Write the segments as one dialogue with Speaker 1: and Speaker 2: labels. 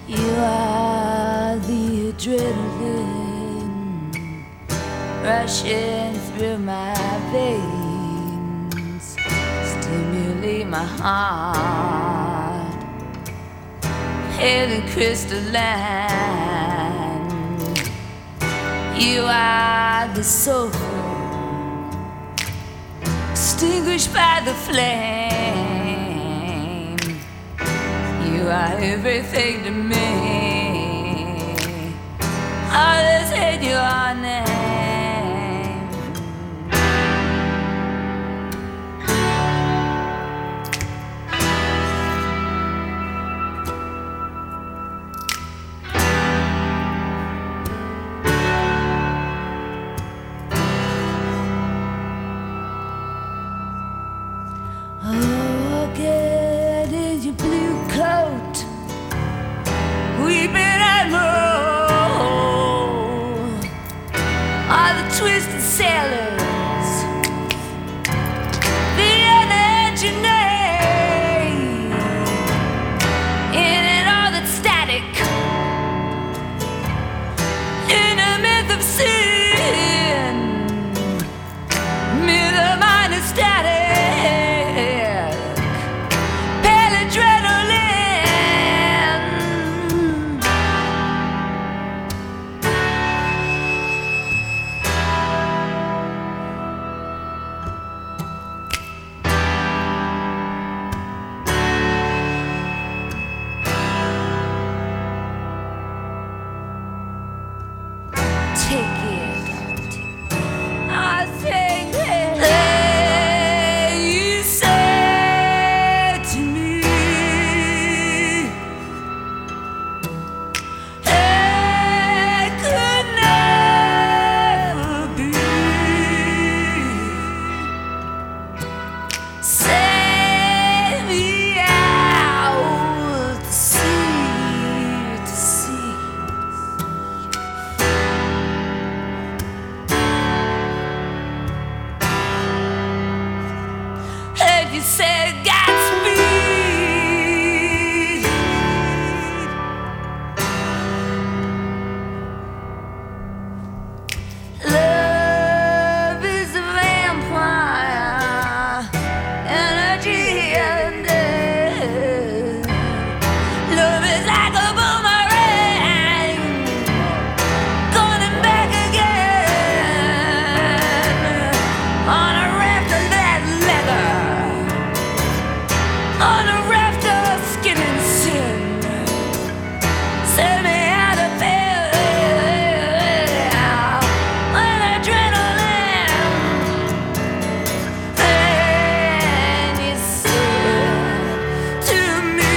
Speaker 1: You are the adrenaline rushing through my veins, stimulate my heart, pale and crystalline. You are the sulfur extinguished by the flame. You are everything to me. Others hate your name. Oh, get in your blue coat, weeping admiral, all the twisted sailors, the energy name, in it all that static, in a myth of sin, myth of minor static. Take it. I take it. Hey, you said to me, it could never be. Send me out to sea. You said Godspeed. Love is a vampire, energy and death. Love is like a boomerang, going back again on a raft of that leather. On a raft of skin and sin, send me out of bed, an adrenaline. Then you said to me,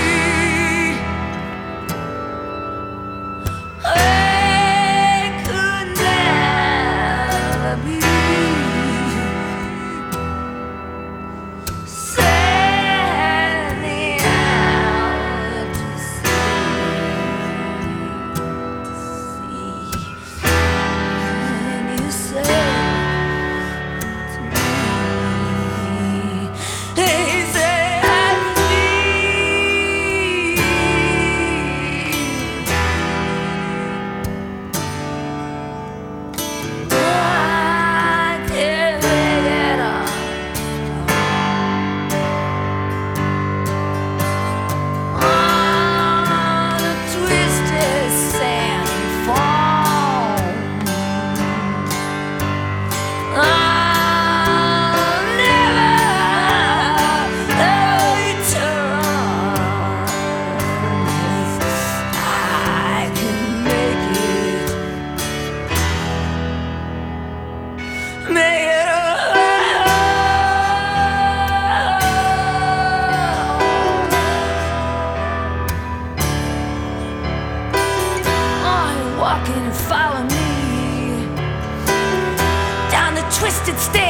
Speaker 1: it could never be. Walking and follow me down the twisted stairs.